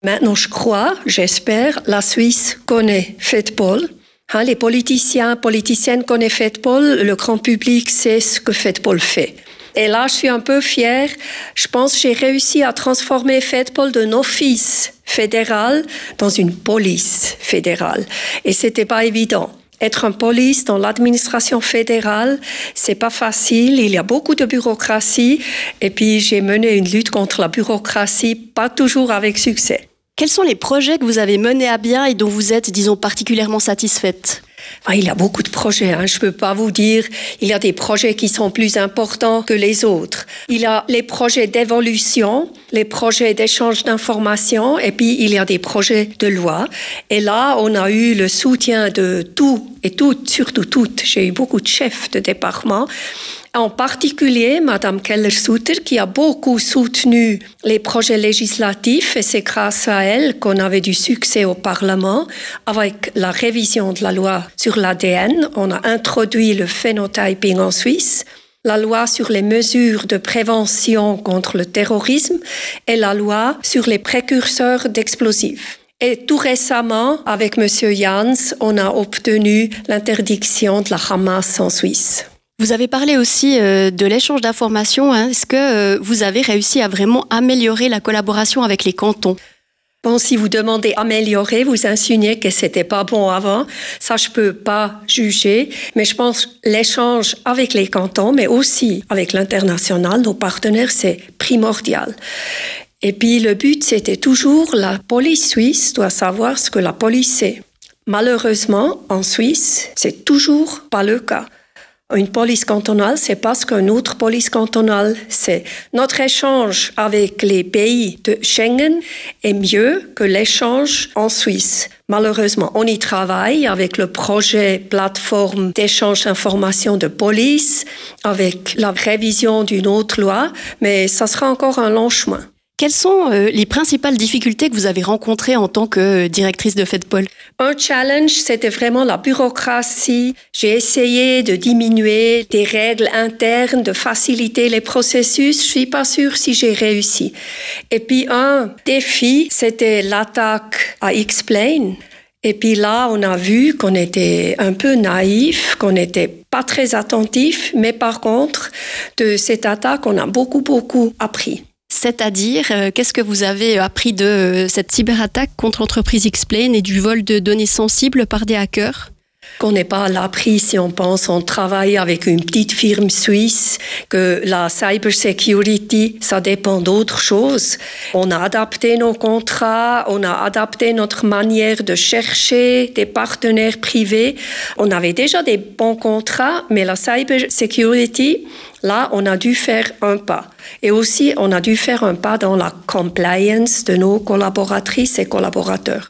Maintenant, je crois, j'espère, la Suisse connaît FedPol. Les politiciennes connaissent FedPol, le grand public sait ce que FedPol fait. Et là, je suis un peu fière. Je pense que j'ai réussi à transformer FedPol d'un office fédéral dans une police fédérale. Et c'était pas évident. Être un police dans l'administration fédérale, c'est pas facile. Il y a beaucoup de bureaucratie. Et puis, j'ai mené une lutte contre la bureaucratie, pas toujours avec succès. Quels sont les projets que vous avez menés à bien et dont vous êtes, disons, particulièrement satisfaite ? Il y a beaucoup de projets, je ne peux pas vous dire. Il y a des projets qui sont plus importants que les autres. Il y a les projets d'évolution, les projets d'échange d'informations, et puis il y a des projets de loi. Et là, on a eu le soutien de tout et toutes, surtout toutes. J'ai eu beaucoup de chefs de département. En particulier, Madame Keller-Sutter, qui a beaucoup soutenu les projets législatifs, et c'est grâce à elle qu'on avait du succès au Parlement. Avec la révision de la loi sur l'ADN, on a introduit le phénotyping en Suisse, la loi sur les mesures de prévention contre le terrorisme et la loi sur les précurseurs d'explosifs. Et tout récemment, avec Monsieur Jans, on a obtenu l'interdiction de la Hamas en Suisse. Vous avez parlé aussi de l'échange d'informations. Est-ce que vous avez réussi à vraiment améliorer la collaboration avec les cantons ? Bon, si vous demandez améliorer, vous insinuez que c'était pas bon avant. Ça, je peux pas juger. Mais je pense que l'échange avec les cantons, mais aussi avec l'international, nos partenaires, c'est primordial. Et puis, le but, c'était toujours la police suisse doit savoir ce que la police sait. Malheureusement, en Suisse, c'est toujours pas le cas. Une police cantonale, c'est parce qu'une autre police cantonale, c'est notre échange avec les pays de Schengen est mieux que l'échange en Suisse. Malheureusement, on y travaille avec le projet plateforme d'échange d'informations de police, avec la révision d'une autre loi, mais ça sera encore un long chemin. Quelles sont les principales difficultés que vous avez rencontrées en tant que directrice de FedPol ? Un challenge, c'était vraiment la bureaucratie. J'ai essayé de diminuer des règles internes, de faciliter les processus. Je suis pas sûre si j'ai réussi. Et puis un défi, c'était l'attaque à Explain. Et puis là, on a vu qu'on était un peu naïf, qu'on n'était pas très attentif. Mais par contre, de cette attaque, on a beaucoup appris. C'est-à-dire, qu'est-ce que vous avez appris de cette cyberattaque contre l'entreprise Explain et du vol de données sensibles par des hackers ? Qu'on n'est pas à l'abri si on pense on travaille avec une petite firme suisse, que la cybersecurity, ça dépend d'autres choses. On a adapté nos contrats, on a adapté notre manière de chercher des partenaires privés. On avait déjà des bons contrats, mais la cybersecurity, là, on a dû faire un pas. Et aussi, on a dû faire un pas dans la compliance de nos collaboratrices et collaborateurs.